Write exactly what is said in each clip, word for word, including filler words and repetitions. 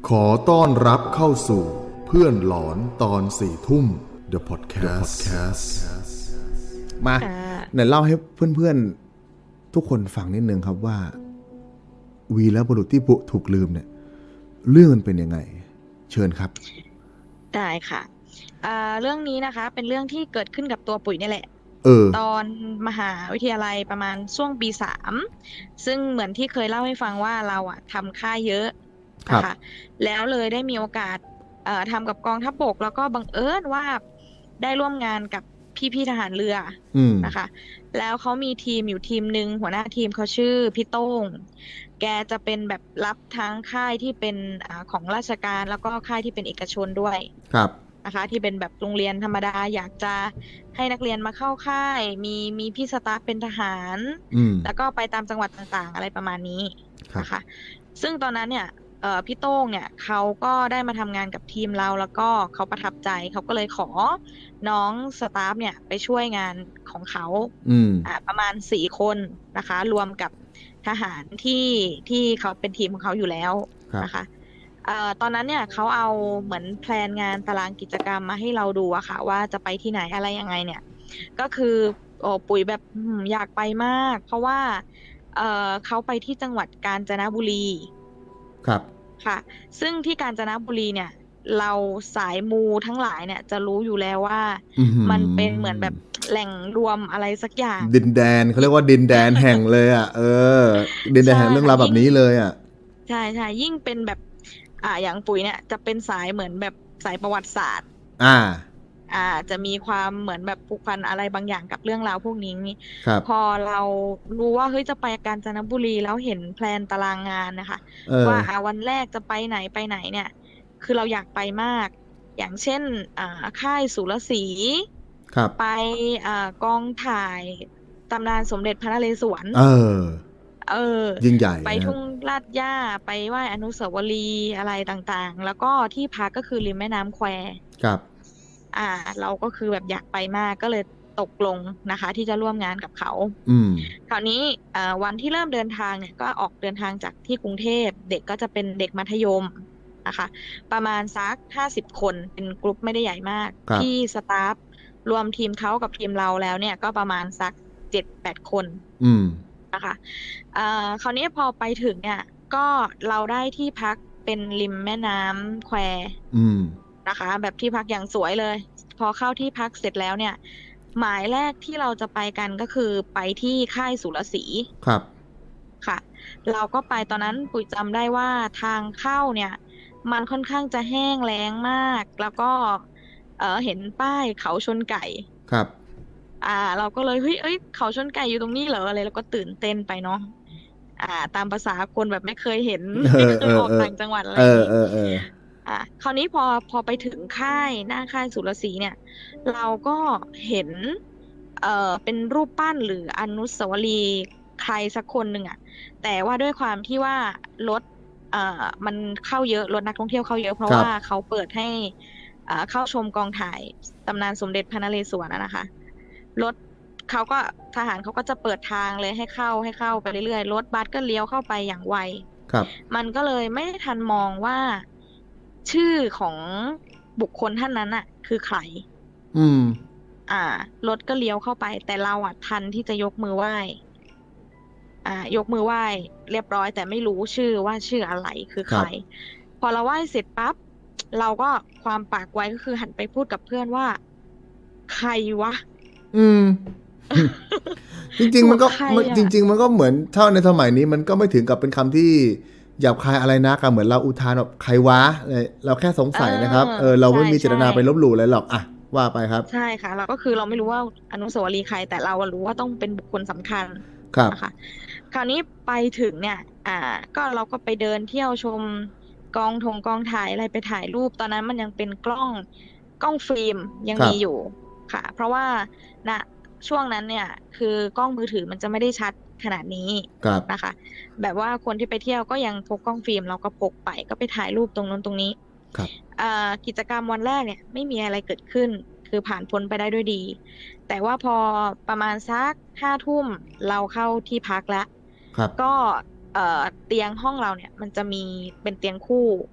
ขอต้อนรับเข้าสู่เพื่อนหลอนตอนสี่ทุ่ม The Podcast มาไหนเล่าให้เพื่อนๆทุกคนฟังนิดนึงครับว่าวีรบุรุษที่ถูกลืมเนี่ยเรื่องมันเป็นยังไงเชิญครับได้ค่ะเรื่องนี้นะคะเป็นเรื่องที่เกิดขึ้นกับตัวปุ๋ยนี่แหละเออตอนมหาวิทยาลัยประมาณช่วงปีสามซึ่งเหมือนที่เคยเล่าให้ฟังว่าเราอะทำค่ายเยอะนะคะแล้วเลยได้มีโอกาสทำกับกองทัพบกแล้วก็บังเอิญว่าได้ร่วมงานกับพี่ๆทหารเรือนะคะแล้วเขามีทีมอยู่ทีมหนึ่งหัวหน้าทีมเขาชื่อพี่โต้งแกจะเป็นแบบรับทั้งค่ายที่เป็นอของราชการแล้วก็ค่ายที่เป็นเอกชนด้วยครับนะคะที่เป็นแบบโรงเรียนธรรมดาอยากจะให้นักเรียนมาเข้าค่ายมีมีพี่สตาฟเป็นทหารแล้วก็ไปตามจังหวัดต่างๆอะไรประมาณนี้นะคะซึ่งตอนนั้นเนี่ยเอ่อพี่โต้งเนี่ยเขาก็ได้มาทำงานกับทีมเราแล้วก็เขาประทับใจเขาก็เลยขอน้องสตาฟเนี่ยไปช่วยงานของเขาอ่าประมาณสี่คนนะคะรวมกับทหารที่ที่เขาเป็นทีมของเขาอยู่แล้วนะคะเอ่อตอนนั้นเนี่ยเขาเอาเหมือนแพลนงานตารางกิจกรรมมาให้เราดูอะค่ะว่าจะไปที่ไหนอะไรยังไงเนี่ยก็คือโอ้ปุ๋ยแบบอยากไปมากเพราะว่าเอ่อเขาไปที่จังหวัดกาญจนบุรีครับค่ะซึ่งที่กาญจนบุรีเนี่ยเราสายมูทั้งหลายเนี่ยจะรู้อยู่แล้วว่ามันเป็นเหมือนแบบแหล่งรวมอะไรสักอย่างดินแดนเขาเรียกว่าดินแดนแห่งเลยอ่ะเออดินแดนแห่งเรื่องราวแบบนี้เลยอ่ะใช่ใช่ยิ่งเป็นแบบอ่าอย่างปุ๋ยเนี่ยจะเป็นสายเหมือนแบบสายประวัติศาสตร์อ่าอ่าจะมีความเหมือนแบบผูกพันอะไรบางอย่างกับเรื่องราวพวกนี้พอเรารู้ว่าเฮ้ยจะไปกาญจนบุรีแล้วเห็นแพลนตารางงานนะคะว่าอ่าวันแรกจะไปไหนไปไหนเนี่ยคือเราอยากไปมากอย่างเช่นอ่าค่ายสุรศรีไปอ่ากองถ่ายตำนานสมเด็จพระนเรศวรเออเออยิ่งใหญ่ไปทุ่งลาดย่าไปไหว้อนุสาวรีย์อะไรต่างๆแล้วก็ที่พักก็คือริมแม่น้ำแควครับอ่าเราก็คือแบบอยากไปมากก็เลยตกลงนะคะที่จะร่วมงานกับเขาอืมคราวนี้อ่าวันที่เริ่มเดินทางเนี่ยก็ออกเดินทางจากที่กรุงเทพเด็กก็จะเป็นเด็กมัธยมนะคะประมาณสักห้าสิบคนเป็นกลุ่มไม่ได้ใหญ่มากที่สตาฟรวมทีมเขากับทีมเราแล้วเนี่ยก็ประมาณสักเจ็ดแปดคนอืมนะคะอ่าคราวนี้พอไปถึงเนี่ยก็เราได้ที่พักเป็นริมแม่น้ำแควนะคะแบบที่พักอย่างสวยเลยพอเข้าที่พักเสร็จแล้วเนี่ยหมายแรกที่เราจะไปกันก็คือไปที่ค่ายสุรศรีครับค่ะเราก็ไปตอนนั้นปุ๋ยจำได้ว่าทางเข้าเนี่ยมันค่อนข้างจะแห้งแล้งมากแล้วก็เออเห็นป้ายเขาชนไก่ครับอ่าเราก็เลยเฮ้ยเอ้ยเขาชนไก่อยู่ตรงนี้เหรออะไรแล้วก็ตื่นเต้นไปเนาะอ่าตามภาษาคนแบบไม่เคยเห็นไม่เคยออกต่างจังหวัดอะไรอย่างนี้อ่าคราวนี้พอพอไปถึงค่ายหน้าค่ายสุรศรีเนี่ยเราก็เห็นเอ่อเป็นรูปปั้นหรืออนุสาวรีย์ใครสักคนหนึ่งอ่ะแต่ว่าด้วยความที่ว่ารถเอ่อมันเข้าเยอะรถนักท่องเที่ยวเข้าเยอะเพราะว่าเขาเปิดให้อ่าเข้าชมกองถ่ายตำนานสมเด็จพระนเรศวรนะคะรถเขาก็ทหารเขาก็จะเปิดทางเลยให้เข้าให้เข้าไปเรื่อยๆรถบัสก็เลี้ยวเข้าไปอย่างไวมันก็เลยไม่ทันมองว่าชื่อของบุคคลท่านนั้นอะคือใครอืมอ่ารถก็เลี้ยวเข้าไปแต่เราอ่ะทันที่จะยกมือไหว้อ่ายกมือไหว้เรียบร้อยแต่ไม่รู้ชื่อว่าชื่ออะไรคือใครพอเราไหว้เสร็จปั๊บเราก็ความปากไวก็คือหันไปพูดกับเพื่อนว่าใครวะอืมจริงๆมันก็จริงๆมันก็เหมือนเท่าในสมัยนี้มันก็ไม่ถึงกับเป็นคำที่หยาบคายอะไรนะกันเหมือนเราอุทานแบบใครวะเราแค่สงสัยนะครับเออเราไม่มีเจตนาไปลบหลู่อะไรหรอกอ่ะว่าไปครับใช่ค่ะเราก็คือเราไม่รู้ว่าอนุสาวรีย์ใครแต่เรารู้ว่าต้องเป็นบุคคลสำคัญนะคะคราวนี้ไปถึงเนี่ยอ่าก็เราก็ไปเดินเที่ยวชมกองทงกองถ่ายอะไรไปถ่ายรูปตอนนั้นมันยังเป็นกล้องกล้องฟิล์มยังมีอยู่ค่ะเพราะว่าณช่วงนั้นเนี่ยคือกล้องมือถือมันจะไม่ได้ชัดขนาดนี้นะคะแบบว่าคนที่ไปเที่ยวก็ยังพกกล้องฟิล์มเราก็พกไปก็ไปถ่ายรูปตรงนั้นตรงนี้กิจกรรมวันแรกเนี่ยไม่มีอะไรเกิดขึ้นคือผ่านพ้นไปได้ด้วยดีแต่ว่าพอประมาณสักห้าทุ่มเราเข้าที่พักแล้วก็เตียงห้องเราเนี่ยมันจะมีเป็นเตียงคู่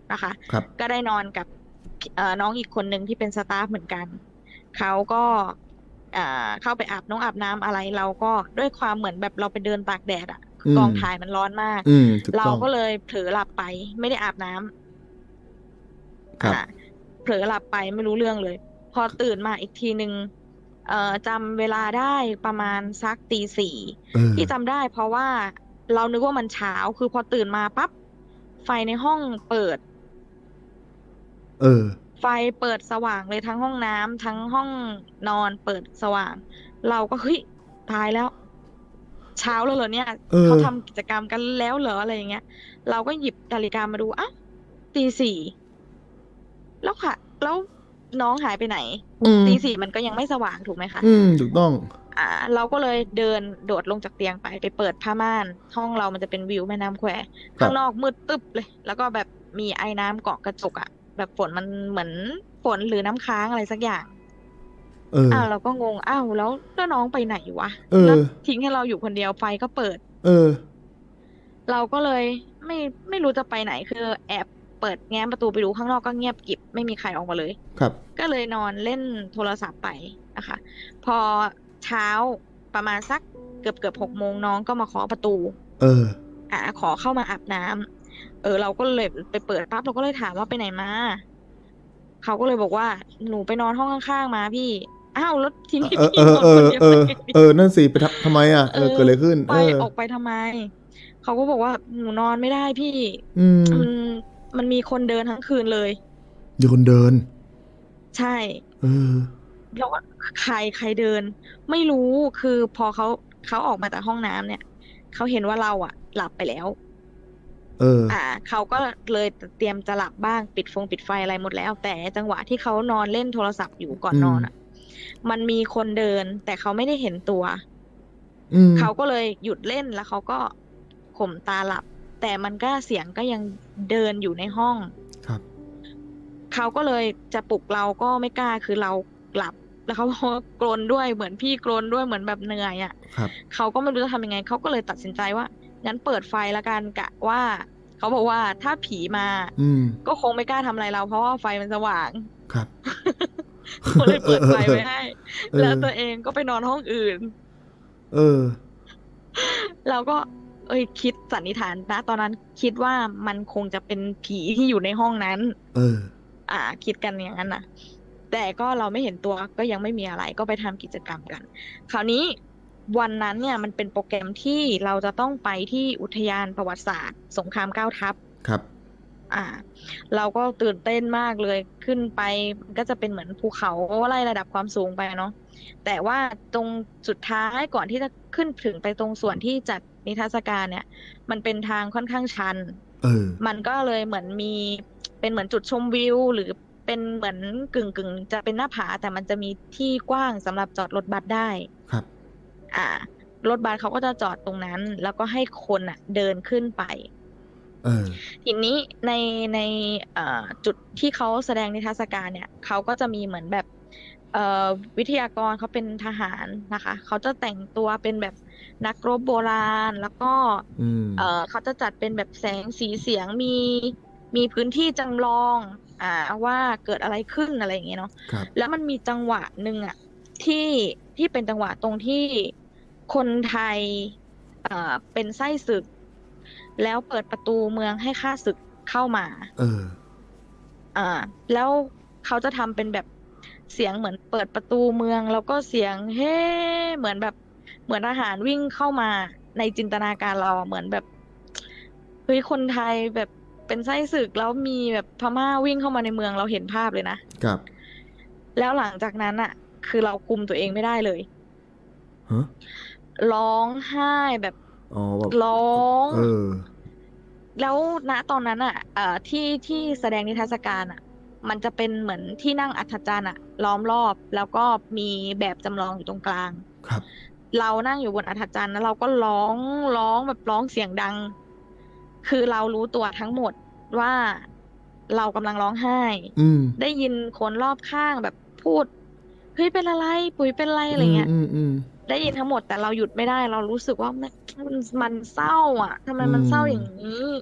นะคะก็ได้นอนกับน้องอีกคนหนึ่งที่เป็นสตาฟเหมือนกันเขาก็เข้าไปอาบน้องอาบน้ำอะไรเราก็ด้วยความเหมือนแบบเราไปเดินตากแดดอ่ะกองถ่ายมันร้อนมากเราก็เลยเผลอหลับไปไม่ได้อาบน้ำอ่าเผลอหลับไปไม่รู้เรื่องเลยพอตื่นมาอีกทีนึงเอ่อจำเวลาได้ประมาณสักตีสี่ที่จำได้เพราะว่าเรานึกว่ามันเช้าคือพอตื่นมาปั๊บไฟในห้องเปิดเออไฟเปิดสว่างเลยทั้งห้องน้ำทั้งห้องนอนเปิดสว่างเราก็เฮ้ยตายแล้วเช้าแล้วเหรอเนี่ย เ, เขาทำกิจกรรมกันแล้วเหรออะไรอย่างเงี้ยเราก็หยิบนาฬิกามาดูอ้าวตีสี่แล้วค่ะแล้วน้องหายไปไหนตีสี่มันก็ยังไม่สว่างถูกไหมคะอืมถูกต้องอ่าเราก็เลยเดินโดดลงจากเตียงไปไปเปิดผ้าม่านห้องเรามันจะเป็นวิวแม่น้ำแควข้างนอกมืดตึ๊บเลยแล้วก็แบบมีไอ้น้ำเกาะกระจกอ่ะแบบฝนมันเหมือนฝนหรือน้ำค้างอะไรสักอย่างเอออ้าวเราก็งงอ้าวแล้วแล้วน้องไปไหนวะแล้วทิ้งให้เราอยู่คนเดียวไฟก็เปิดเออเราก็เลยไม่ไม่รู้จะไปไหนคือแอบเปิดแง้มประตูไปดูข้างนอกก็เงียบกริบไม่มีใครออกมาเลยครับก็เลยนอนเล่นโทรศัพท์ไปนะคะพอเช้าประมาณสักเกือบเกือบหกโมงน้องก็มาเคาะประตูเอออ่าขอเข้ามาอาบน้ำเออเราก็เลยไปเปิดปั๊บเราก็เลยถามว่าไปไหนมาเขาก็เลยบอกว่าหนูไปนอนห้องข้างๆมาพี่อ้าวแล้วทีนี้พี่นอนคนเดียวเออเออนั่นสิไปทำไมอ่ะเออเกิดอะไรขึ้นไปออกไปทำไมเขาก็บอกว่าหนูนอนไม่ได้พี่อืมมันมันมีคนเดินทั้งคืนเลยมีคนเดินใช่เออแล้วใครใครเดินไม่รู้คือพอเขาเขาออกมาจากห้องน้ำเนี่ยเขาเห็นว่าเราอ่ะหลับไปแล้วเอออ่าเขาก็เลยเตรียมจะหลับบ้างปิดฟงปิดไฟอะไรหมดแล้วแต่จังหวะที่เขานอนเล่นโทรศัพท์อยู่ก่อนนอนอ่ะมันมีคนเดินแต่เขาไม่ได้เห็นตัวเขาก็เลยหยุดเล่นแล้วเขาก็ข่มตาหลับแต่มันก็เสียงก็ยังเดินอยู่ในห้องครับเขาก็เลยจะปลุกเราก็ไม่กล้าคือเราหลับแล้วเขากรนด้วยเหมือนพี่กรนด้วยเหมือนแบบเหนื่อยอ่ะเขาก็ไม่รู้จะทำยังไงเขาก็เลยตัดสินใจว่างั้นเปิดไฟละกันกะว่าเขาบอกว่าถ้าผีมาก็คงไม่กล้าทำอะไรเราเพราะว่าไฟมันสว่างครับก็เลยเปิดไฟไว้ให้แล้วตัวเองก็ไปนอนห้องอื่นเออเราก็เอ้ยคิดสันนิษฐานนะตอนนั้นคิดว่ามันคงจะเป็นผีที่อยู่ในห้องนั้นเอออ่าคิดกันอย่างนั้นนะแต่ก็เราไม่เห็นตัวก็ยังไม่มีอะไรก็ไปทำกิจกรรมกันคราวนี้วันนั้นเนี่ยมันเป็นโปรแกรมที่เราจะต้องไปที่อุทยานประวัติศาสตร์สงครามเก้าทัพครับอ่าเราก็ตื่นเต้นมากเลยขึ้นไปก็จะเป็นเหมือนภูเขาไล่ระดับความสูงไปเนาะแต่ว่าตรงสุดท้ายก่อนที่จะขึ้นถึงไปตรงส่วนที่จัดนิทรรศการเนี่ยมันเป็นทางค่อนข้างชันเออมันก็เลยเหมือนมีเป็นเหมือนจุดชมวิวหรือเป็นเหมือนกึ่งกึ่งจะเป็นหน้าผาแต่มันจะมีที่กว้างสำหรับจอดรถบัสได้ครับอ่ารถบัสเขาก็จะจอดตรงนั้นแล้วก็ให้คนอ่ะเดินขึ้นไปเออทีนี้ในในจุดที่เขาแสดงนิทรรศการเนี่ยเขาก็จะมีเหมือนแบบวิทยากรเขาเป็นทหารนะคะเขาจะแต่งตัวเป็นแบบนักรบโบราณแล้วก็เขาจะจัดเป็นแบบแสงสีเสียงมีมีพื้นที่จำลองอ่าว่าเกิดอะไรขึ้นอะไรอย่างเงี้ยเนาะแล้วมันมีจังหวะหนึ่งอ่ะที่ที่เป็นจังหวะตรงที่คนไทยเอ่อเป็นไส้ศึกแล้วเปิดประตูเมืองให้ข้าศึกเข้ามาเอออ่าแล้วเขาจะทำเป็นแบบเสียงเหมือนเปิดประตูเมืองแล้วก็เสียงเฮ้เหมือนแบบเหมือนทหารวิ่งเข้ามาในจินตนาการเราเหมือนแบบเฮ้ยคนไทยแบบเป็นไส้ศึกแล้วมีแบบพม่าวิ่งเข้ามาในเมืองเราเห็นภาพเลยนะครับแล้วหลังจากนั้นอ่ะคือเราคุมตัวเองไม่ได้เลยฮะร้องไห้แบบอ๋อแบบร้องเออแล้วณตอนนั้นอ่ะเอ่อที่ที่แสดงนิทรรศการอ่ะมันจะเป็นเหมือนที่นั่งอัศจรรย์อ่ะล้อมรอบแล้วก็มีแบบจำลองอยู่ตรงกลางครับเรานั่งอยู่บนอัศจรรย์แล้วเราก็ร้องร้องแบบร้องเสียงดังคือเรารู้ตัวทั้งหมดว่าเรากำลังร้องไห้ได้ยินคนรอบข้างแบบพูดเฮ้ยเป็นอะไรปุ๋ยเป็นอะไรอะไรเงี้ยได้ยินทั้งหมดแต่เราหยุดไม่ได้เรารู้สึกว่ามันมันเศร้าอ่ะทำไมมันเศร้าอย่างนี้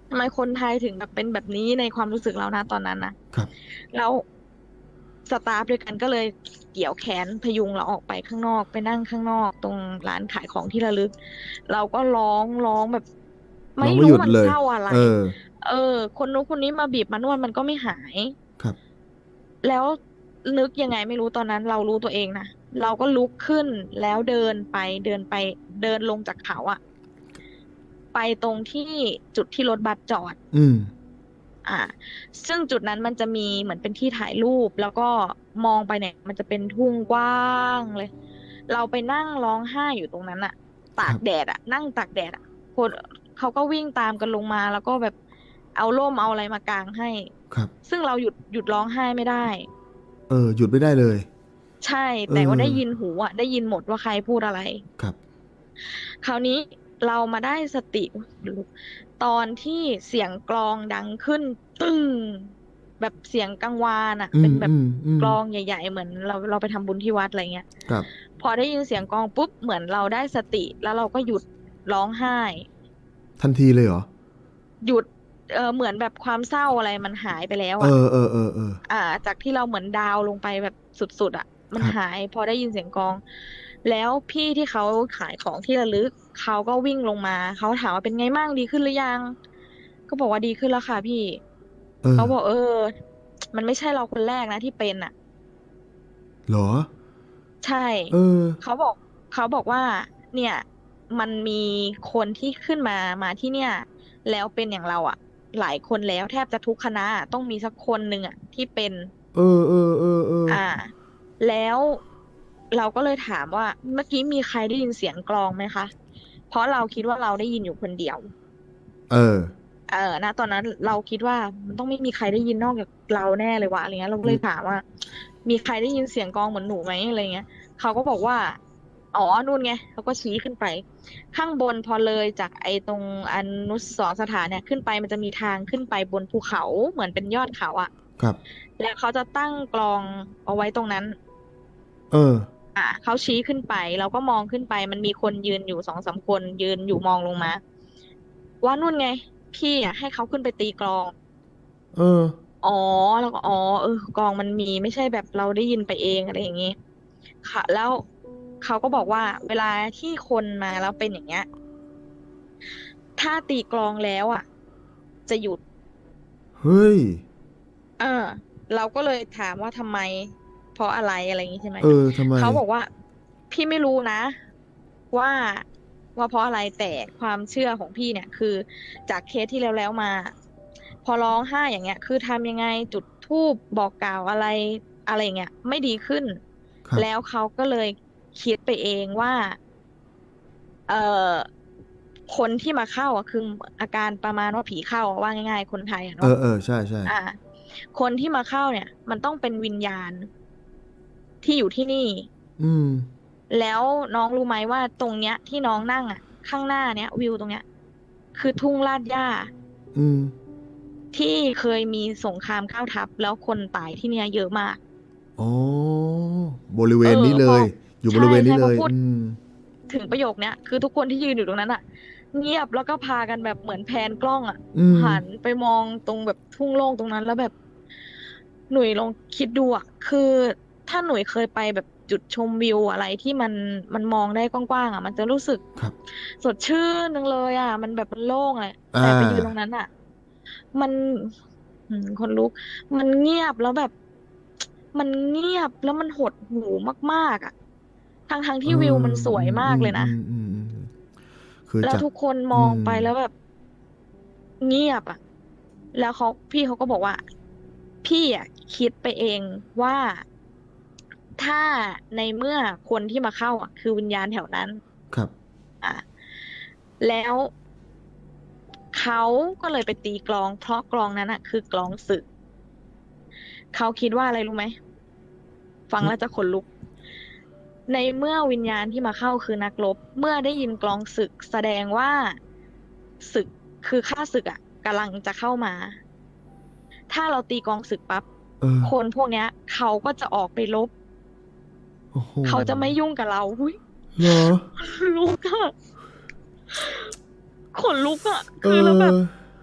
ทำไมคนไทยถึงแบบเป็นแบบนี้ในความรู้สึกเรานะตอนนั้นนะครับแล้วสตาฟด้วยกันก็เลยเกี่ยวแขนพยุงเราออกไปข้างนอกไปนั่งข้างนอกตรงร้านขายของที่ระลึกเราก็ร้องร้องแบบร้อไม่งไม่หรู้มันยุดเลยเศร้าอะไรเออเออคนนู้นคนนี้มาบีบมานวดมันก็ไม่หายครับแล้วนึกยังไงไม่รู้ตอนนั้นเรารู้ตัวเองนะเราก็ลุกขึ้นแล้วเดินไปเดินไปเดินลงจากเขาอะไปตรงที่จุดที่รถบัสจอดอืมอ่าซึ่งจุดนั้นมันจะมีเหมือนเป็นที่ถ่ายรูปแล้วก็มองไปเนี่ยมันจะเป็นทุ่งกว้างเลยเราไปนั่งร้องไห้อยู่ตรงนั้นอะตากแดครับดอะนั่งตากแดดอะคนเขาก็วิ่งตามกันลงมาแล้วก็แบบเอาร่มเอาอะไรมากางให้ครับซึ่งเราหยุดหยุดร้องไห้ไม่ได้เออหยุดไม่ได้เลยใช่เอแต่ว่าได้อยินหูอะได้ยินหมดว่าใครพูดอะไรครับคราวนี้เรามาได้สติตอนที่เสียงกลองดังขึ้นตึ้งแบบเสียงกังวานอ่ะอืมอืเป็นแบบมอืมกลองใหญ่ๆเหมือนเราเราไปทำบุญที่วัดอะไรเงี้ยครับพอได้ยินเสียงกลองปุ๊บเหมือนเราได้สติแล้วเราก็หยุดร้องไห้ทันทีเลยเหรอหยุดเออเหมือนแบบความเศร้าอะไรมันหายไปแล้วเออ่ะอเออเออเอออ่าจากที่เราเหมือนดาวลงไปแบบสุดๆอ่ะมันครับหายพอได้ยินเสียงกลองแล้วพี่ที่เขาขายของที่ระลึกเขาก็วิ่งลงมาเขาถามว่าเป็นไงบ้างดีขึ้นหรือยังก็บอกว่าดีขึ้นแล้วค่ะพี่เออเขาบอกเออมันไม่ใช่เราคนแรกนะที่เป็นอ่ะเหรอใช่เออเขาบอกเขาบอกว่าเนี่ยมันมีคนที่ขึ้นมามาที่เนี่ยแล้วเป็นอย่างเราอ่ะหลายคนแล้วแทบจะทุกคณะต้องมีสักคนหนึ่งอ่ะที่เป็นเออเออเออเอออ่าแล้วเราก็เลยถามว่าเมื่อกี้มีใครได้ยินเสียงกลองไหมคะเพราะเราคิดว่าเราได้ยินอยู่คนเดียวเออเออณตอนนั้นเราคิดว่ามันต้องไม่มีใครได้ยินนอกจากเราแน่เลยวะอะไรเงี้ยเราก็อืมเลยถามว่ามีใครได้ยินเสียงกลองเหมือนหนูไหมอะไรเงี้ยเขาก็บอกว่าอ๋อนู่นไงเขาก็ชี้ขึ้นไปข้างบนพอเลยจากไอ้ตรงอนุสรณ์สถานเนี่ยขึ้นไปมันจะมีทางขึ้นไปบนภูเขาเหมือนเป็นยอดเขาอะครับแล้วเขาจะตั้งกลองเอาไว้ตรงนั้นเอออ่ะเขาชี้ขึ้นไปเราก็มองขึ้นไปมันมีคนยืนอยู่สองสามคนยืนอยู่มองลงมาว่านู่นไงพี่อ่ะให้เขาขึ้นไปตีกลองเอออ๋อแล้วก็อ๋อเออกองมันมีไม่ใช่แบบเราได้ยินไปเองอะไรอย่างงี้ค่ะแล้วเขาก็บอกว่าเวลาที่คนมาแล้วเป็นอย่างเงี้ยถ้าตีกลองแล้วอ่ะจะหยุดเฮ้ยเออเราก็เลยถามว่าทำไมเพราะอะไรอะไรอย่างงี้ใช่ไหมเออทำไมเขาบอกว่าพี่ไม่รู้นะว่าว่าเพราะอะไรแต่ความเชื่อของพี่เนี่ยคือจากเคสที่แล้วแล้วมา พอร้องไห้อย่างเงี้ยคือทำยังไงจุดธูปบอกกล่าวอะไรอะไรอย่างเงี้ยไม่ดีขึ้นครับแล้วเขาก็เลยคิดไปเองว่าเอ่อคนที่มาเข้าอ่ะคืออาการประมาณว่าผีเข้าอะว่าง่ายๆคนไทยอ่ะเนาะเออเออใช่ใช่อ่าคนที่มาเข้าเนี่ยมันต้องเป็นวิญญาณที่อยู่ที่นี่อืมแล้วน้องรู้ไหมว่าตรงเนี้ยที่น้องนั่งอ่ะข้างหน้าเนี้ยวิวตรงเนี้ยคือทุ่งลาดหญ้าอืมที่เคยมีสงครามข้าวทัพแล้วคนตายที่เนี่ยเยอะมากอ๋อ บริเวเออณนี้เลพอย อยู่บใช่ริเวณนี้เลยใช่พอพูดอืมถึงประโยคเนี้ยคือทุกคนที่ยืนอยู่ตรงนั้นอ่ะเงียบแล้วก็พากันแบบเหมือนแพนกล้องอ่ะอืมหันไปมองตรงแบบทุ่งโล่งตรงนั้นแล้วแบบหนุ่ยลองคิดดูอ่ะคือถ้าหนุ่ยเคยไปแบบจุดชมวิวอะไรที่มันมันมองได้กว้างๆอ่ะมันจะรู้สึกครับสดชื่นนึงเลยอ่ะมันแบบมันโล่งเลยอ่แต่ไปยืนตรงานั้นอ่ะมันอืมคนลุกมันเงียบแล้วแบบมันเงียบแล้วมันหดหูมากๆอ่ะทั้งทั้งเอที่วิวมันอสวยอืมอืมมากเลยนะอืมอืมอืมคือจากแล้วทุกคนมอืองมไปแล้วแบบเงียบอ่ะแล้วเขาพี่เขาก็บอกว่าพี่อ่ะคิดไปเองว่าถ้าในเมื่อคนที่มาเข้าอ่ะคือวิญญาณแถวนั้นครับอ่ะแล้วเขาก็เลยไปตีกลองเพราะกลองนั้นอ่ะคือกลองศึกเขาคิดว่าอะไรรู้ไหมฟังแล้วจะขนลุกในเมื่อวิญญาณที่มาเข้าคือนักรบเมื่อได้ยินกลองศึกแสดงว่าศึกคือข้าศึกอ่ะกำลังจะเข้ามา ถ้าเราตีกลองศึกปั๊บเออคนพวกเนี้ยเขาก็จะออกไปรบโอ้โหเขาจะไม่ยุ่งกับเราหุ้ยเหรอขนลุกอะขนลุกอะเอคือแล้วแบบอ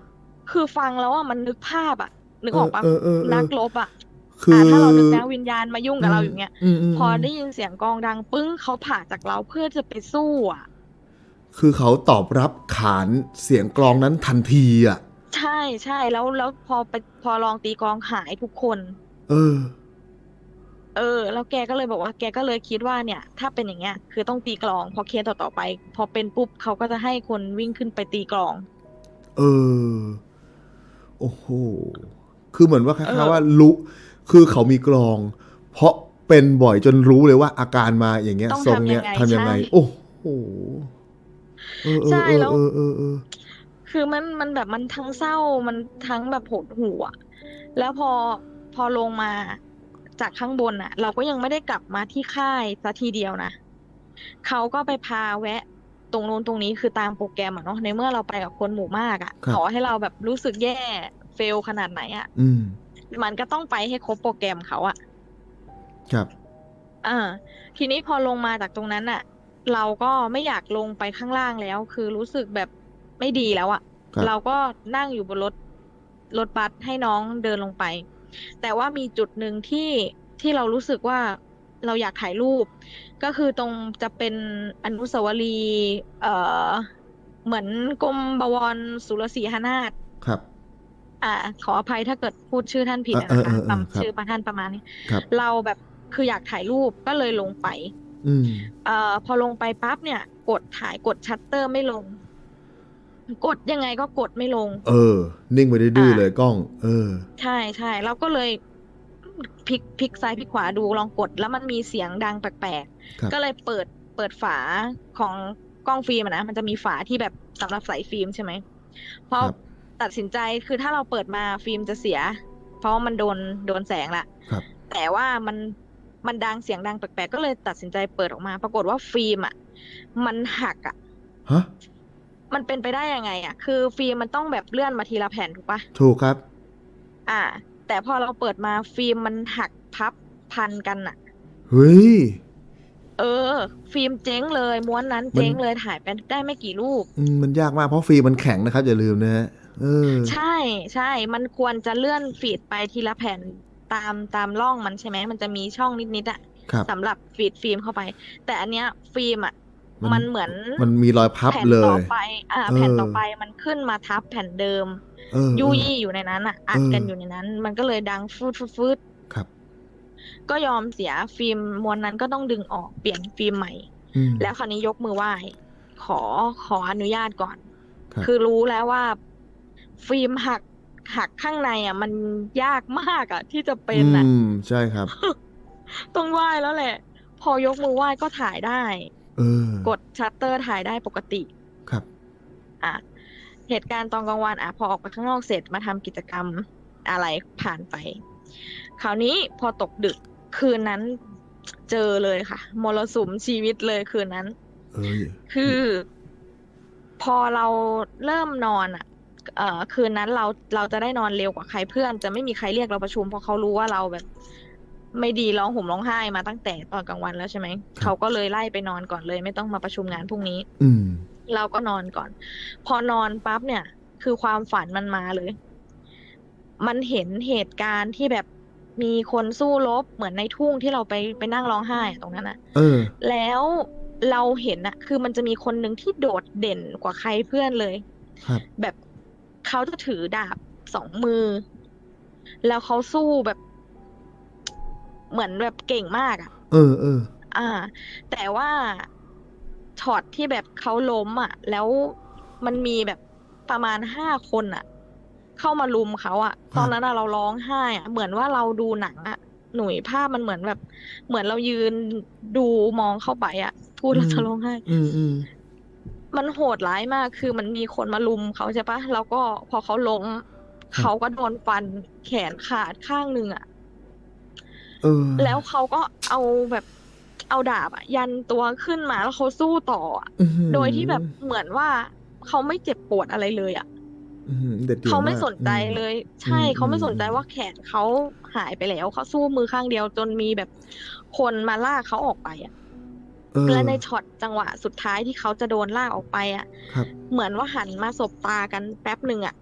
คือฟังแล้วอ่ะมันนึกภาพอ่ะนึกเออออกปะเออเออเออนักรบอ่ะคือ่าอถ้าเรานึกนะวิญญาณมายุ่งอืมกับเราอย่างเงี้ยอืมอืมพออืมได้ยินเสียงกลองดังปึ้งเขาผ่าจากเราเพื่อจะไปสู้อ่ะคือเขาตอบรับขานเสียงกลองนั้นทันทีอ่ะใช่ใช่แล้วแล้วพอไปพอลองตีกลองหายทุกคนเออเออแล้วแกก็เลยบอกว่าแกก็เลยคิดว่าเนี่ยถ้าเป็นอย่างเงี้ยคือต้องตีกลองพอเคสต่อต่อไปพอเป็นปุ๊บเขาก็จะให้คนวิ่งขึ้นไปตีกลองเออโอ้โหคือเหมือนว่าคเอล้ายๆว่าอรู้คือเขามีกลองเพราะเป็นบ่อยจนรู้เลยว่าอาการมาอย่างเงี้ยต้องทรงเนี้ยทำยังไงทำยังไงใช่โอ้โหเออเอใช่อเออแล้วเออเออเออคือมันมันแบบมันทั้งเศร้ามันทั้งแบบหดหู่อ่ะแล้วพอพอลงมาจากข้างบนอ่ะเราก็ยังไม่ได้กลับมาที่ค่ายซะทีเดียวนะเขาก็ไปพาแวะตรงนู้นตรงนี้คือตามโปรแกรมอ่ะเนาะในเมื่อเราไปกับคนหมู่มากอ่ะครับต่อให้เราแบบรู้สึกแย่เฟลขนาดไหนอ่ะอืมมันก็ต้องไปให้ครบโปรแกรมเขาอ่ะครับอ่าทีนี้พอลงมาจากตรงนั้นอ่ะเราก็ไม่อยากลงไปข้างล่างแล้วคือรู้สึกแบบไม่ดีแล้วอ่ะครับเราก็นั่งอยู่บนรถ รถบัสให้น้องเดินลงไปแต่ว่ามีจุดหนึ่งที่ที่เรารู้สึกว่าเราอยากถ่ายรูปก็คือตรงจะเป็นอนุสาวรีย์เอ่อเหมือนกรมบวรสุรศรีหนาถครับอ่าขออภัยถ้าเกิดพูดชื่อท่านผิดเอออะนะคะเออเออเออครับจำชื่อพระท่านประมาณนี้ครับเราแบบคืออยากถ่ายรูปก็เลยลงไปอืมเอ่อพอลงไปปั๊บเนี่ยกดถ่ายกดชัตเตอร์ไม่ลงกดยังไงก็กดไม่ลงเออนิ่งไปดื้อๆเลยอ่ากล้องเออใช่ใช่เราก็เลยพลิกพลิกซ้ายพลิกขวาดูลองกดแล้วมันมีเสียงดังแปลกครับๆก็เลยเปิดเปิดฝาของกล้องฟิล์มอะนะมันจะมีฝาที่แบบสำหรับใส่ฟิล์มใช่ไหมเพคราะรับตัดสินใจคือถ้าเราเปิดมาฟิล์มจะเสียเพราะว่ามันโดนโดนแสงละครับแต่ว่ามันมันดังเสียงดังแปลกๆก็เลยตัดสินใจเปิดออกมาปรากฏว่าฟิล์มอ่ะมันหักอ่ะฮะมันเป็นไปได้ยังไงอ่ะคือฟิล์มมันต้องแบบเลื่อนมาทีละแผ่นถูกปะถูกครับอ่าแต่พอเราเปิดมาฟิล์มมันหักพับพันกันอะเฮ้ยเออฟิล์มเจ๊งเลยม้วนนั้นมันเจ๊งเลยถ่ายไปได้ไม่กี่รูปอืมมันยากมากเพราะฟิล์มมันแข็งนะครับอย่าลืมนะฮะเออใช่ใช่มันควรจะเลื่อนฟีดไปทีละแผ่นตามตามร่องมันใช่ไหมมันจะมีช่องนิดๆอะครับสำหรับฟีดฟิล์มเข้าไปแต่อันเนี้ยฟิล์มอะมันมันเหมือนมันมีรอยพับแผ่นเลยต่อไปอ่าเออแผ่นต่อไปมันขึ้นมาทับแผ่นเดิมเออเออยู่ยี่อยู่ในนั้นอะเออัดอกันอยู่ในนั้นมันก็เลยดังฟืดฟืดฟืดครับก็ยอมเสียฟิล์มม้วนนั้นก็ต้องดึงออกเปลี่ยนฟิล์มใหม่อืมแล้วคราวนี้ยกมือไหว้ขอขออนุญาตก่อนครับคือรู้แล้วว่าฟิล์มหักหักข้างในอ่ะมันยากมากอ่ะที่จะเป็อืนอ่ะมใช่ครับต้องไหว้แล้วแหละพอยกมือไหว้ก็ถ่ายได้เออกดชัตเตอร์ถ่ายได้ปกติครับอ่ะเหตุการณ์ตอนกลางวันอ่ะพอออกไปข้างนอกเสร็จมาทำกิจกรรมอะไรผ่านไปคราวนี้พอตกดึกคืนนั้นเจอเลยค่ะมรสุมชีวิตเลยคืนนั้นเอ้ยคือพอเราเริ่มนอนอ่ะเอ่อคืนนั้นเราเราจะได้นอนเร็วกว่าใครเพื่อนจะไม่มีใครเรียกเราประชุมเพราะเขารู้ว่าเราแบบไม่ดีร้องห่มร้องไห้มาตั้งแต่ตอนกลางวันแล้วใช่ไหมเขาครับก็เลยไล่ไปนอนก่อนเลยไม่ต้องมาประชุมงานพรุ่งนี้อืมเราก็นอนก่อนพอนอนปั๊บเนี่ยคือความฝันมันมาเลย มันเห็นเหตุการณ์ที่แบบมีคนสู้รบเหมือนในทุ่งที่เราไปไปนั่งร้องไห้อะตรงนั้นอะเออแล้วเราเห็นอะคือมันจะมีคนหนึ่งที่โดดเด่นกว่าใครเพื่อนเลยครับแบบเขาจะถือดาบสองมือแล้วเขาสู้แบบเหมือนแบบเก่งมากอะเออเอออ่าแต่ว่าช็อตที่แบบเขาล้มอ่ะแล้วมันมีแบบประมาณห้าคนอ่ะเข้ามารุมเขาอ่ะตอนนั้นครับอะเราร้องไห้อ่ะเหมือนว่าเราดูหนังอ่ะหนุ่ยภาพมันเหมือนแบบเหมือนเรายืนดูมองเข้าไปอ่ะพูดแล้วอืมจะร้องไห้อืมอืมมันโหดร้ายมากคือมันมีคนมารุมเขาใช่ปะแล้วก็พอเขาล้มครับเขาก็โดนฟันแขนขาดข้างหนึ่งอ่ะเออแล้วเขาก็เอาแบบเอาดาบอะยันตัวขึ้นมาแล้วเขาสู้ต่ออะอือหือโดยที่แบบเหมือนว่าเขาไม่เจ็บปวดอะไรเลยอะอือหือเด็ดเดี่ยวเขาไม่มากสนใจอืมเลยอืใช่มอืเขาไม่สนใจมอืมว่าแขนเขาหายไปแล้วเขาสู้มือข้างเดียวจนมีแบบคนมาลากเขาออกไปอะเอและอในช็อตจังหวะสุดท้ายที่เขาจะโดนลากออกไปอะครับเหมือนว่าหันมาสบตากันแป๊บหนึ่งอะ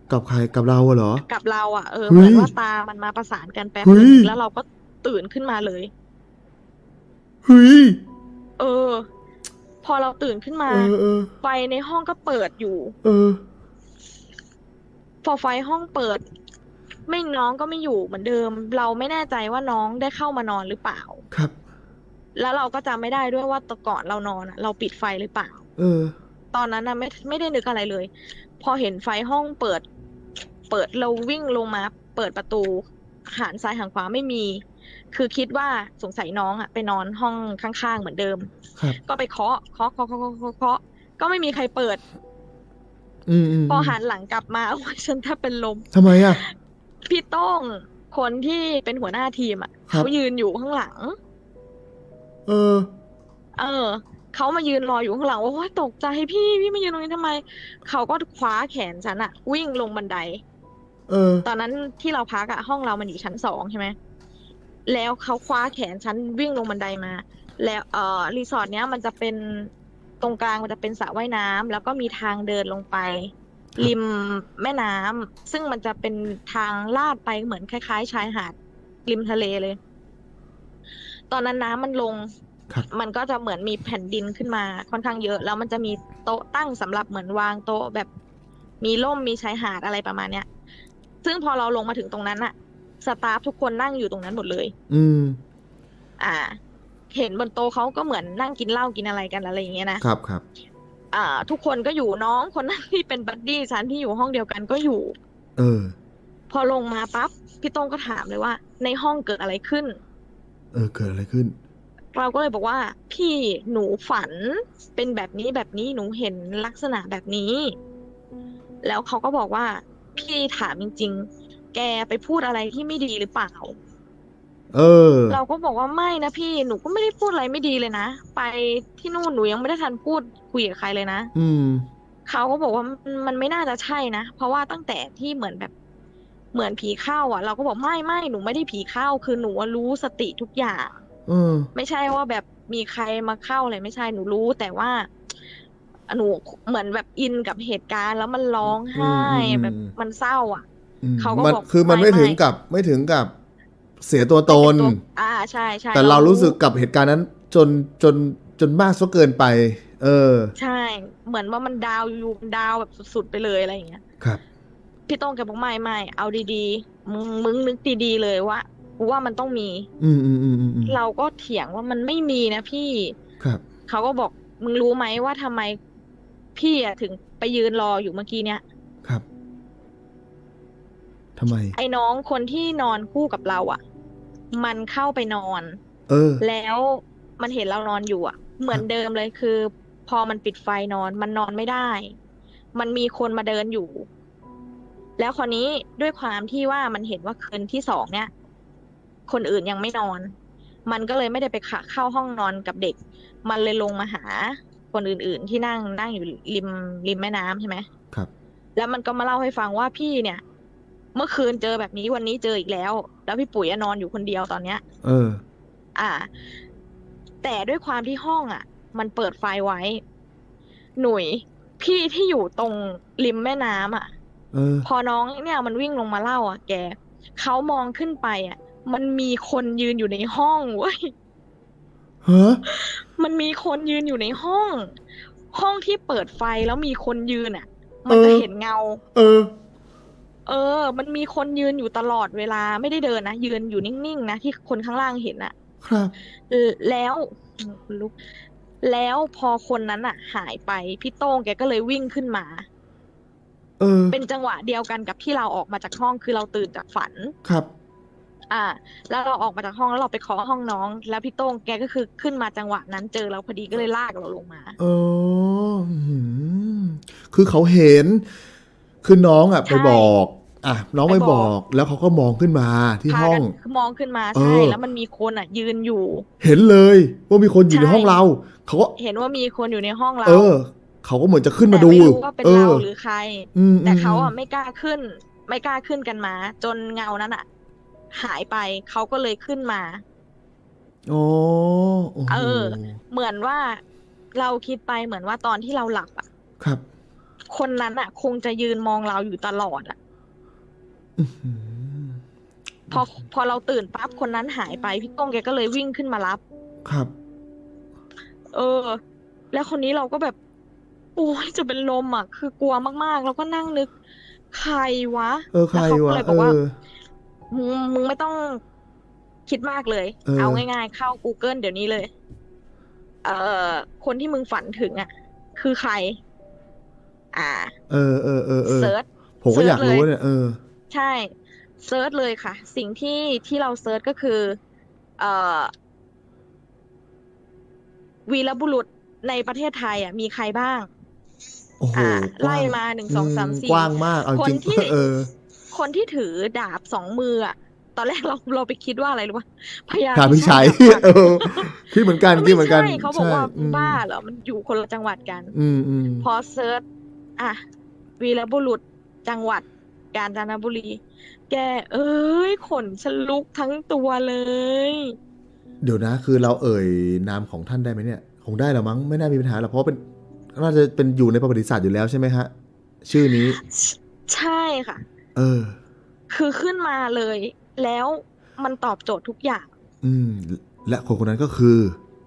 กับใครกับเราเหรอกับเราอ่ะเออเหมือนว่าตามันมาประสานกันแป๊บนึงแล้วเราก็ตื่นขึ้นมาเลยเฮ้ยเออพอเราตื่นขึ้นมาไฟในห้องก็เปิดอยู่เออพอไฟห้องเปิดไม่น้องก็ไม่อยู่เหมือนเดิมเราไม่แน่ใจว่าน้องได้เข้ามานอนหรือเปล่าครับแล้วเราก็จำไม่ได้ด้วยว่าตอนก่อนเรานอนอะเราปิดไฟหรือเปล่าเออตอนนั้นนะไม่ไม่ได้นึกอะไรเลยพอเห็นไฟห้องเปิดเปิดเราวิ่งลงมาเปิดประตูหันซ้ายหันขวาไม่มี คือคิดว่าสงสัยน้องอะไปนอนห้องข้างๆเหมือนเดิมก็ไปเคาะเคาะเคาะเคาะเคาะเคาะก็ไม่มีใครเปิดพอหันหลังกลับมาโอ้ยฉันแทบเป็นลมทำไมอ่ะพี่โต้งคนที่เป็นหัวหน้าทีมอ่ะเขายืนอยู่ข้างหลังเออเออเขามายืนรออยู่ข้างหลังโอ้ยตกใจพี่พี่มายืนตรงนี้ทำไมเขาก็คว้าแขนฉันอ่ะวิ่งลงบันไดเออตอนนั้นที่เราพักอะห้องเรามันอยู่ชั้นสองใช่ไหมแล้วเขาคว้าแขนฉันวิ่งลงบันไดมาแล้วเอ่อรีสอร์ทเนี้ยมันจะเป็นตรงกลางมันจะเป็นสระว่ายน้ำแล้วก็มีทางเดินลงไปริมแม่น้ำซึ่งมันจะเป็นทางลาดไปเหมือนคล้ายๆชายหาดริมทะเลเลยตอนนั้นน้ำมันลงมันก็จะเหมือนมีแผ่นดินขึ้นมาค่อนข้างเยอะแล้วมันจะมีโต๊ะตั้งสำหรับเหมือนวางโต๊ะแบบมีร่มมีชายหาดอะไรประมาณเนี้ยซึ่งพอเราลงมาถึงตรงนั้นอะสตาฟทุกคนนั่งอยู่ตรงนั้นหมดเลยอืมอ่าเห็นบนโต๊ะเขาก็เหมือนนั่งกินเหล้ากินอะไรกันอะไรอย่างเงี้ยนะครับครับอ่าทุกคนก็อยู่น้องคนนั้นที่เป็นบัดดี้ฉันที่อยู่ห้องเดียวกันก็อยู่เออพอลงมาปั๊บพี่โต้งก็ถามเลยว่าในห้องเกิดอะไรขึ้นเออเกิดอะไรขึ้นเราก็เลยบอกว่าพี่หนูฝันเป็นแบบนี้แบบนี้หนูเห็นลักษณะแบบนี้แล้วเขาก็บอกว่าพี่ถามจริงๆแกไปพูดอะไรที่ไม่ดีหรือเปล่าเออเราก็บอกว่าไม่นะพี่หนูก็ไม่ได้พูดอะไรไม่ดีเลยนะไปที่นู่นหนูยังไม่ได้ทันพูดคุยกับใครเลยนะอืมเขาก็บอกว่ามันไม่น่าจะใช่นะเพราะว่าตั้งแต่ที่เหมือนแบบเหมือนผีเข้าอ่ะเราก็บอกไม่ไม่หนูไม่ได้ผีเข้าคือหนูรู้สติทุกอย่างไม่ใช่ว่าแบบมีใครมาเข้าอะไรไม่ใช่หนูรู้แต่ว่าหนูเหมือนแบบอินกับเหตุการณ์แล้วมันร้องไห้แบบมันเศร้าอ่ะเขาก็บอกคือมันไม่ถึงกับไม่ถึงกับเสียตัวตนอ่าใช่ใช่แต่เรารู้สึกกับเหตุการณ์นั้นจนจนจนมากซะเกินไปเออใช่เหมือนว่ามันดาวอยู่ดาวแบบสุดๆไปเลยอะไรอย่างเงี้ยครับพี่ต้องแกบอกไม่ไม่เอาดีๆมึงมึงนึกดีๆเลยว่ากูว่ามันต้องมีอืมอืมอืมอืมเราก็เถียงว่ามันไม่มีนะพี่ครับเขาก็บอกมึงรู้ไหมว่าทำไมพี่อะถึงไปยืนรออยู่เมื่อกี้เนี้ยครับทำไมไอ้น้องคนที่นอนคู่กับเราอ่ะมันเข้าไปนอนเออแล้วมันเห็นเรานอนอยู่อ่ะเหมือนเดิมเลยคือ พอมันปิดไฟนอนมันนอนไม่ได้มันมีคนมาเดินอยู่แล้วคราวนี้ด้วยความที่ว่ามันเห็นว่าคืนที่สองเนี้ยคนอื่นยังไม่นอนมันก็เลยไม่ได้ไปเข้าห้องนอนกับเด็กมันเลยลงมาหาคนอื่นๆที่นั่งนั่งอยู่ริมริมแม่น้ำใช่ไหมครับแล้วมันก็มาเล่าให้ฟังว่าพี่เนี่ยเมื่อคืนเจอแบบนี้วันนี้เจออีกแล้วแล้วพี่ปุ๋ยนอนอยู่คนเดียวตอนเนี้ยเอออ่าแต่ด้วยความที่ห้องอ่ะมันเปิดไฟไว้หนุ่ยพี่ที่อยู่ตรงริมแม่น้ำอ่ะพอน้องเนี่ยมันวิ่งลงมาเล่าอ่ะแกเขามองขึ้นไปอ่ะมันมีคนยืนอยู่ในห้องเว้ยฮะมันมีคนยืนอยู่ในห้อง ห้องที่เปิดไฟแล้วมีคนยืนอ่ะ มันจะเห็นเงาเออเออ มันมีคนยืนอยู่ตลอดเวลาไม่ได้เดินนะยืนอยู่นิ่งๆนะที่คนข้างล่างเห็นอ่ะครับแล้วลุกแล้วพอคนนั้นอ่ะ หายไปพี่โต้งแกก็เลยวิ่งขึ้นมาเออเป็นจังหวะเดียวกันกับที่เราออกมาจากห้องคือเราตื่นจากฝันครับอ่าแล้วเราออกมาจากห้องแล้วเราไปเคาะห้องน้องแล้วพี่โต้งแกก็คือขึ้นมาจังหวะนั้นเจอเราพอดีก็เลยลากเราลงมาเออคือเขาเห็นคือน้องอ่ะไปบอกอ่ะน้องไปบอกแล้วเขาก็มองขึ้นมาที่ห้องมองขึ้นมาใช่แล้วมันมีคนอ่ะยืนอยู่เห็นเลยว่ามีคนอยู่ในห้องเราเขาก็เห็นว่ามีคนอยู่ในห้องเราเออเขาก็เหมือนจะขึ้นมาดูไม่รู้ว่าเป็นเราหรือใครแต่เขาอ่ะไม่กล้าขึ้นไม่กล้าขึ้นกันมาจนเงานั้นอ่ะหายไปเขาก็เลยขึ้นมาโอ้เออเหมือนว่าเราคิดไปเหมือนว่าตอนที่เราหลับอ่ะครับคนนั้นอ่ะ คงจะยืนมองเราอยู่ตลอดอ่ะพอพอเราตื่นปั๊บคนนั้นหายไปพี่โต้งแกก็เลยวิ่งขึ้นมารับครับเออแล้วคนนี้เราก็แบบโอ้ยจะเป็นลมอ่ะคือกลัวมากๆแล้วก็นั่งนึกใครวะเออใครแล้วเขาก็วะเลยบเออกว่าอมึงมึงไม่ต้องคิดมากเลยเอเอาอง่ายๆเข้า Google เดี๋ยวนี้เลยเอ่อคนที่มึงฝันถึงอ่ะคือใครอ่าเออเออเออเออเซิร์ชผมก็อยากเซิร์ชเลยรู้เนี่ยเออใช่เซิร์ชเลยค่ะสิ่งที่ที่เราเซิร์ชก็คือเอ่อวีรบุรุษในประเทศไทยอ่ะมีใครบ้างโอ้โหอ่ากว้างไล่มาหนึ่งอืสองมสามสี่กว้างมากเอาจริงคนที่เออคนที่ถือดาบสองมืออ่ะตอนแรกเราเราไปคิดว่าอะไรรู้ป่ะพญาพาพิชัยพิชัยดาบหักเออคิดเหมือนกันคิดไม่ใช่เหมือนกันเขาบอกใช่ว่าอืมบ้าเหรอมันอยู่คนละจังหวัดกันอืมอืมพอเซิร์ชอ่ะวีรบุรุษจังหวัดกาญจนบุรีแกเอ้ยขนฉันลุกทั้งตัวเลยเดี๋ยวนะคือเราเอ่ยนามของท่านได้ไหมเนี่ยคงได้หรอมั้งไม่น่ามีปัญหาหรอกเพราะเป็นน่าจะเป็นอยู่ในประวัติศาสตร์อยู่แล้วใช่ไหมฮะชื่อนี้ใช่ค่ะเออคือขึ้นมาเลยแล้วมันตอบโจทย์ทุกอย่างอืมและคนคนนั้นก็คือ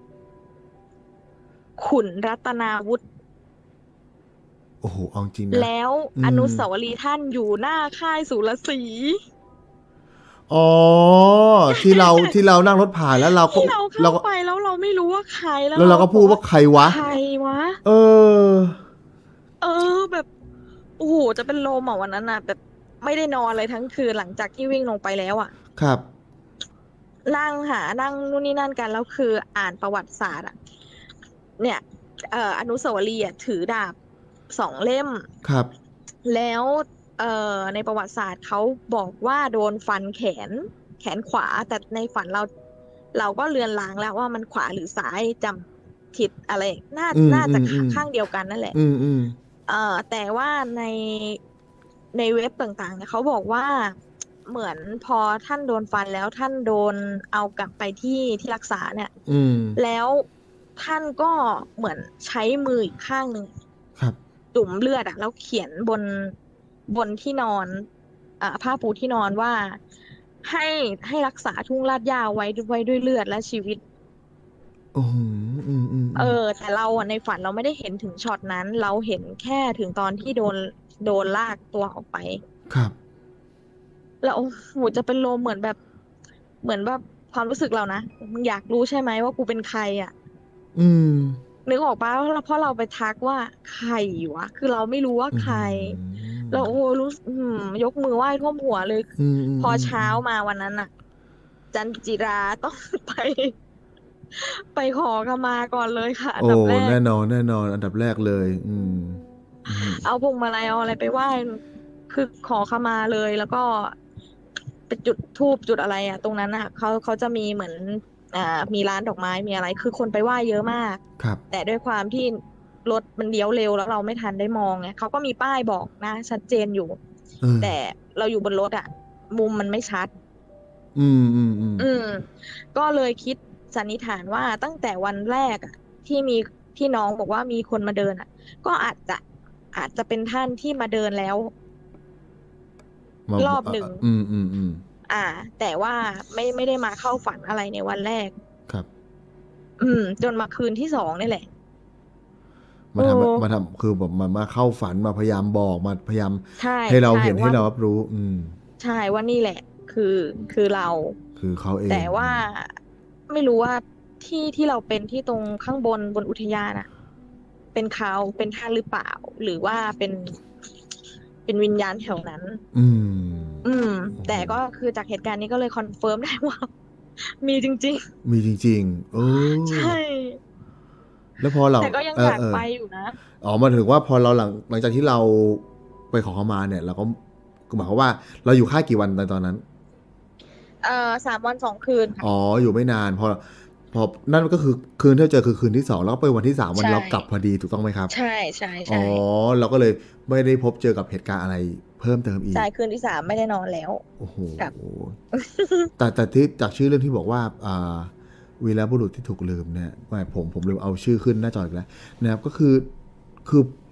ขุนรัตนาวุฒิโอ้โหเอาจริงนะแล้วอือนุมสาวรีย์ท่านอยู่หน้าค่ายสุรศรีอ๋อที่เราที่เรานั่งรถผ่านแล้วเราก็ที่เราเข้าเราก็ไปแล้วเราไม่รู้ว่าใครแล้วแล้วเราก็พูเราก็บอกว่าดว่าใครวะใครวะเออเออแบบโอ้โหจะเป็นลมอ่ะวันนั้นน่ะแบบไม่ได้นอนเลยทั้งคืนหลังจากที่วิ่งลงไปแล้วอ่ะครับนั่งหานั่งนู่นนี่นั่นกันแล้วคืออ่านประวัติศาสตร์อ่ะเนี่ยเอ่ออนุสาวรีย์อะถือดาบสองเล่มครับแล้วเอ่อในประวัติศาสตร์เขาบอกว่าโดนฟันแขนแขนขวาแต่ในฝันเราเราก็เลือนลางแล้วว่ามันขวาหรือซ้ายจำผิดอะไรน่าอืมน่าจะอืมอืมข้างเดียวกันนั่นแหละอืมอืมเอ่อแต่ว่าในในเว็บต่างๆเนี่ยเขาบอกว่าเหมือนพอท่านโดนฟันแล้วท่านโดนเอากลับไปที่ที่รักษาเนี่ยอืมแล้วท่านก็เหมือนใช้มืออีกข้างหนึ่งครับจุ่มเลือดอะแล้วเขียนบนบนที่นอนอ่าผ้าปูที่นอนว่าให้ให้รักษาทุ่งลาดหญ้าไว้ไว้ด้วยเลือดและชีวิตโอ้โหอืมอืมเออืมอแต่เราอะในฝันเราไม่ได้เห็นถึงช็อตนั้นเราเห็นแค่ถึงตอนที่โดนโดนลากตัวออกไปครับแล้วโอ้โหจะเป็นลมเหมือนแบบเหมือนแบบความรู้สึกเรานะมึงอยากรู้ใช่ไหมว่ากูเป็นใครอ่ะอืมนึกออกปะเพราะเราไปทักว่าใครวะคือเราไม่รู้ว่าอืใครมแล้วโอ้รู้สึกอืมยกมือไหว้ท่วมหัวเลยอืมอืมพออืมอืเช้ามมาวันนั้นอ่ะจันจิราต้องไปไปขอขมาก่อนเลยค่ะอันโอ้ดับแรกแน่นอนแน่นอนอันดับแรกเลยอืมอืมเอาพวงมาลัยเอาอะไรไปไหว้คือขอขมาเลยแล้วก็ไปจุดธูปจุดอะไรอ่ะตรงนั้นอ่ะเขาเขาจะมีเหมือนอ่ามีร้านดอกไม้มีอะไรคือคนไปไหว้เยอะมากครับแต่ด้วยความที่รถมันเลี้ยวเร็วแล้วเราไม่ทันได้มองไงเขาก็มีป้ายบอกนะชัดเจนอยู่เออแต่เราอยู่บนรถอ่ะมุมมันไม่ชัดอืมอืมอืมอืมก็เลยคิดสันนิษฐานว่าตั้งแต่วันแรกอ่ะที่มีที่น้องบอกว่ามีคนมาเดินอ่ะก็อาจจะอาจจะเป็นท่านที่มาเดินแล้วมารอบหนึ่งอืมอืมอืมอ่าแต่ว่าไม่ไม่ได้มาเข้าฝันอะไรในวันแรกครับอืมจนมาคืนที่สองนี่แหละโอ้มาทำมาทำคือแบบมามาเข้าฝันมาพยายามบอกมาพยายามใช่ให้เราใช่เห็นให้ว่าเรารับรู้อืมใช่ว่านี่แหละคือคือเราคือเขาเองแต่ว่าไม่รู้ว่าที่ที่เราเป็นที่ตรงข้างบนบนอุทยานอะเป็นเขาเป็นท่านหรือเปล่าหรือว่าเป็นเป็นวิญญาณแถวนั้นอืมอืมโอ้โหแต่ก็คือจากเหตุการณ์นี้ก็เลยคอนเฟิร์มได้ว่ามีจริงมีจริงๆเอๆใช่อแล้วพอเราแต่ก็ยังเออเอออยากไปอยู่นะอ๋อมาถึงว่าพอเราหลังหลังจากที่เราไปขอเข้ามาเนี่ยเราก็ก็หมายความว่าเราอยู่ค่ายกี่วันในตอนนั้นเอ่อสามวันสองคืนค่ะอ๋ออยู่ไม่นานพอพอนั่นก็คือคืนที่เราเจอคือคืนที่สองแล้วก็ไปวันที่สามวันใช่เรากลับพอดีถูกต้องไหมครับใช่ใช่อ๋อใช่เราก็เลยไม่ได้พบเจอกับเหตุการณ์อะไรเพิ่มเติมอีกใช่คืนที่สามไม่ได้นอนแล้วโอ้โหกลับแต่แต่ที่จากชื่อเรื่องที่บอกว่าอ่าวีรบุรุษที่ถูกลืมเนี่ยไม่ผมผมลืมเอาชื่อขึ้นหน้าจออีกแล้วนะครับก็คือคือ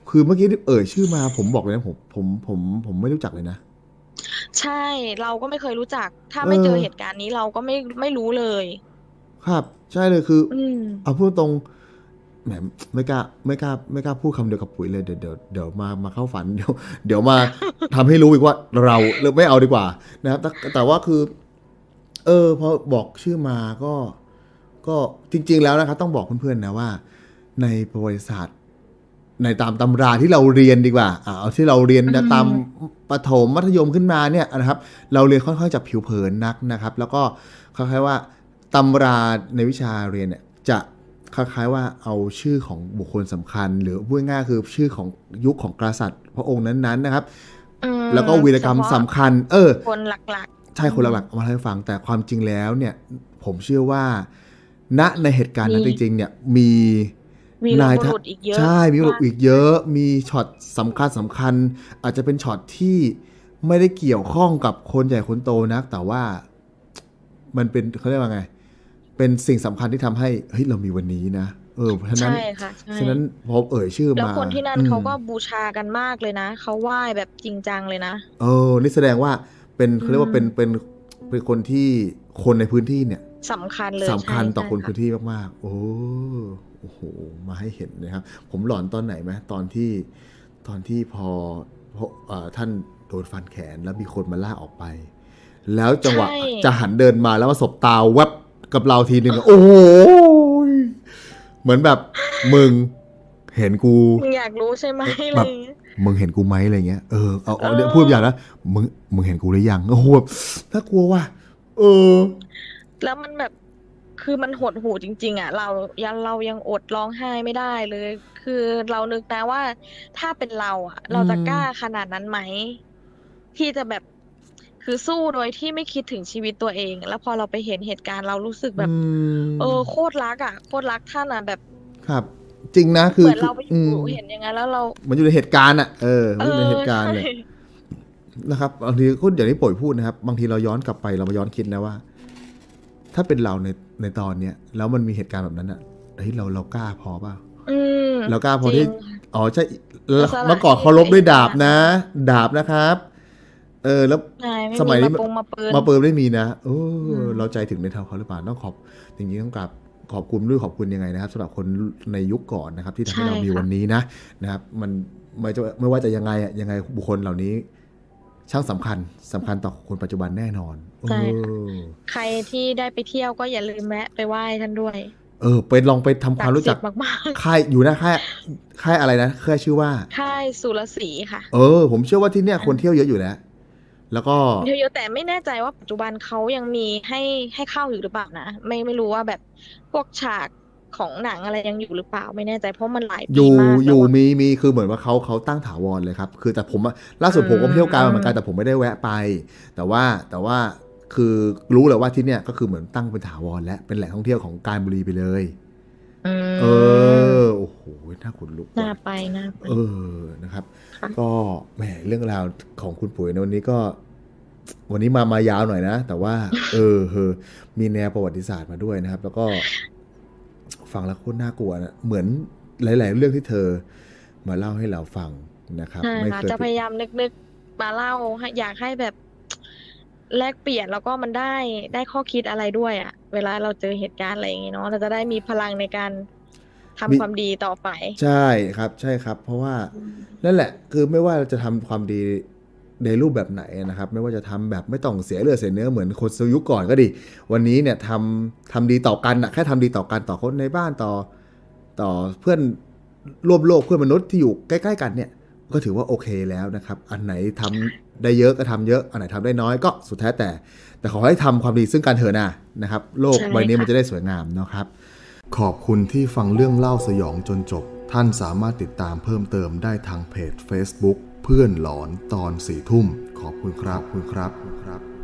คือเมื่อกี้เอ่ยชื่อมาผมบอกเลยนะผมผมผมผมไม่รู้จักเลยนะใช่เราก็ไม่เคยรู้จักถ้าไม่เจอเหตุการณ์นี้เราก็ไม่ไม่รู้เลยครับใช่เลยคืออืมเอาพูดตรงแหมไม่กล้าไม่กล้าไม่กล้าพูดคำเดียวกับปุ๋ยเลยเดี๋ยวเดี๋ยวเดี๋ยวมามาเข้าฝันเดี๋ยวเดี๋ยวมาทำให้รู้อีกว่าเราเไม่เอาดีกว่านะครับแต่แต่ว่าคือเออพอบอกชื่อมาก็ก็จริงๆแล้วนะครับต้องบอกเพื่อนๆนะว่าในประวัติศาสตร์ในตามตำราที่เราเรียนดีกว่าเอาที่เราเรียนตามประถมมัธยมขึ้นมาเนี่ยนะครับเราเรียนค่อนข้างจะผิวเผินนักนะครับแล้วก็คล้ายๆว่าตำราในวิชาเรียนเนี่ยจะคล้ายๆว่าเอาชื่อของบุคคลสำคัญหรือพูดง่ายๆคือชื่อของยุคของกษัตริย์พระองค์นั้นๆนะครับแล้วก็วีรกรรมสำคัญเออคนหลักๆใช่คนหลักๆเอามาให้ฟังแต่ความจริงแล้วเนี่ยผมเชื่อว่าณในเหตุการณ์นั้นจริงๆเนี่ยมีมีนายบุรุษอีกเยอะใช่มีบุรุษอีกเยอะมีช็อตสำคัญสำคัญอาจจะเป็นช็อตที่ไม่ได้เกี่ยวข้องกับคนใหญ่คนโตนักแต่ว่ามันเป็นเขาเรียกว่าไงเป็นสิ่งสำคัญที่ทำให้เฮ้ยเรามีวันนี้นะเออเพราะฉะนั้นใช่ค่ะใช่ฉะนั้นพอเอ่ยชื่อมาแล้วคนที่นั่นเขาก็บูชากันมากเลยนะเขาไหว้แบบจริงจังเลยนะเออนี่แสดงว่าเป็นเขาเรียกว่าเป็นเป็นเป็นคนที่คนในพื้นที่เนี่ยสำคัญเลยสำคัญต่อคนพื้นที่มากๆโอ้โอ้โหมาให้เห็นนะครับผมหลอนตอนไหนไหมตอนที่ตอนที่พอท่านโดนฟันแขนแล้วมีคนมาล่าออกไปแล้วจังหวะจะหันเดินมาแล้วมาสบตาแวบกับเราทีหนึ่งโอ้โหเหมือนแบบมึงเห็นกูมึงอยากรู้ใช่ไหมอะไรเงี้ยมึงเห็นกูไหมอะไรเงี้ยเออเอาเอาเนี่ยพูดอย่างนะมึงมึงเห็นกูหรือยังโอ้โหน่ากลัวว่ะเออแล้วมันแบบคือมันหดหู่จริงๆอ่ะเรายังเรายังอดร้องไห้ไม่ได้เลยคือเรานึกนะว่าถ้าเป็นเราอ่ะเราจะกล้าขนาดนั้นไหมที่จะแบบคือสู้โดยที่ไม่คิดถึงชีวิตตัวเองแล้วพอเราไปเห็นเหตุการณ์เรารู้สึกแบบเออโคตรรักอ่ะโคตรรักท่านอ่ะแบบครับจริงนะคือเหมือนเราไปอยู่เห็นอย่างนั้นแล้วเรามันอยู่ในเหตุการณ์อ่ะเออมันอยู่ในเหตุการณ์เนี่ยนะครับบางทีคุณอย่างที่ป่วยพูดนะครับบางทีเราย้อนกลับไปเรามาย้อนคิดนะว่าถ้าเป็นเราในในตอนเนี้ยแล้วมันมีเหตุการณ์แบบนั้นอ่ะเฮ้ยเราเรากล้าพอป่ะเรากล้าพอที่อ๋อใช่เมื่อก่อนเคารพด้วยดาบนะดาบนะครับเออแล้วสมัยนี้มาปืนมาปืนไม่มีนะเออเราใจถึงในเท่าเขาหรือเปล่าต้องขอบจริงๆต้องกราบขอบคุณด้วยขอบคุณยังไงนะครับสำหรับคนในยุคก่อนนะครับที่ทำให้เรามีวันนี้นะนะครับมันไม่จะไม่ว่าจะยังไงอ่ะยังไงบุคคลเหล่านี้ช่างสำคัญสำคัญต่อคนปัจจุบันแน่นอนใช่ใครที่ได้ไปเที่ยวก็อย่าลืมแวะไปไหว้ท่านด้วยเออไปลองไปทำความรู้จักค่ายอยู่นะค่ายค่ายอะไรนะค่ายชื่อว่าค่ายสุรศรีค่ะเออผมเชื่อว่าที่เนี่ยคนเที่ยวเยอะอยู่แล้วแล้วก็เยอะๆแต่ไม่แน่ใจว่าปัจจุบันเขายังมีให้ให้เข้าอยู่หรือเปล่านะไม่ไม่รู้ว่าแบบพวกฉากของหนังอะไรยังอยู่หรือเปล่าไม่แน่ใจเพราะมันหลายปีมากอยู่อยู่มีมีคือเหมือนว่าเขาเขาตั้งถาวรเลยครับคือแต่ผมล่าสุดผมก็เที่ยวกาญเหมือนกันแต่ผมไม่ได้แวะไปแต่ว่าแต่ว่าคือรู้เลยว่าที่เนี่ยก็คือเหมือนตั้งเป็นถาวรและเป็นแหล่งท่องเที่ยวของกาญบุรีไปเลยเออโอ้โหน่าขนลุกน่าไปน่าไปเออนะครับก็แหมเรื่องราวของคุณปุ๋ยในวันนี้ก็วันนี้มามายาวหน่อยนะแต่ว่าเออเออมีแนวประวัติศาสตร์มาด้วยนะครับแล้วก็ฟังแล้วโคตรน่ากลัวนะเหมือนหลายๆเรื่องที่เธอมาเล่าให้เราฟังนะครับไม่เคยจะพยายามนึกๆมาเล่าอยากให้แบบแลกเปลี่ยนแล้วก็มันได้ได้ข้อคิดอะไรด้วยอ่ะเวลาเราเจอเหตุการณ์อะไรอย่างงี้เนาะเราจะได้มีพลังในการทำความดีต่อไปใช่ครับใช่ครับเพราะว่านั่นแหละคือไม่ว่าเราจะทำความดีในรูปแบบไหนนะครับไม่ว่าจะทำแบบไม่ต้องเสียเลือดเสียเนื้อเหมือนคนยุคก่อนก็ดีวันนี้เนี่ยทำทำดีต่อกันนะแค่ทำดีต่อกันต่อคนในบ้านต่อต่อเพื่อนร่วมโลกเพื่อนมนุษย์ที่อยู่ใกล้ๆกันเนี่ยก็ถือว่าโอเคแล้วนะครับอันไหนทำได้เยอะก็ทำเยอะอันไหนทำได้น้อยก็สุดแท้แต่แต่ขอให้ทำความดีซึ่งกันเถอะนะนะครับโลกใบนี้มันจะได้สวยงามนะครับขอบคุณที่ฟังเรื่องเล่าสยองจนจบท่านสามารถติดตามเพิ่มเติมได้ทางเพจ Facebook เพื่อนหลอนตอนสี่ทุ่มขอบคุณครับคุณครับ